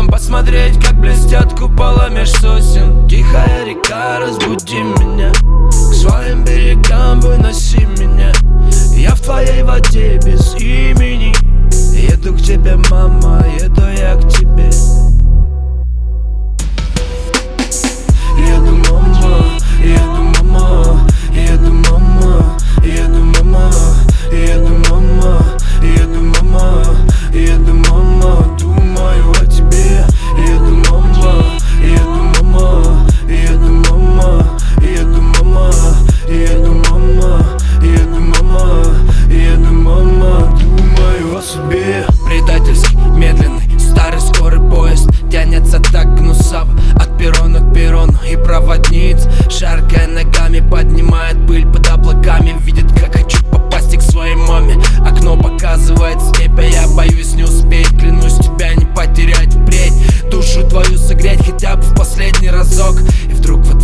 вечером посмотреть, как блестят купола меж сосен. Тихая река, разбуди меня, к своим берегам выноси меня. Я в твоей воде без имени. Еду к тебе, мама, еду я к тебе. Еду, мама, еду, мама, еду, мама, еду, мама, еду, мама, еду, мама, еду, мама, думаю о тебе. Еду, мама, еду, мама, еду, мама, еду, мама, еду, мама, еду, мама, еду, мама, думаю о себе. Предательский, медленный, старый скорый поезд тянется так гнусаво от перрона к перрону. И проводниц, шаркая ногами, поднимает пыль под облаками. Видит, как хочу попасть к своей маме. Окно показывает степь, а я боюсь не успеть. Клянусь тебя не потерять впредь, душу твою согреть хотя бы в последний разок. И вдруг вот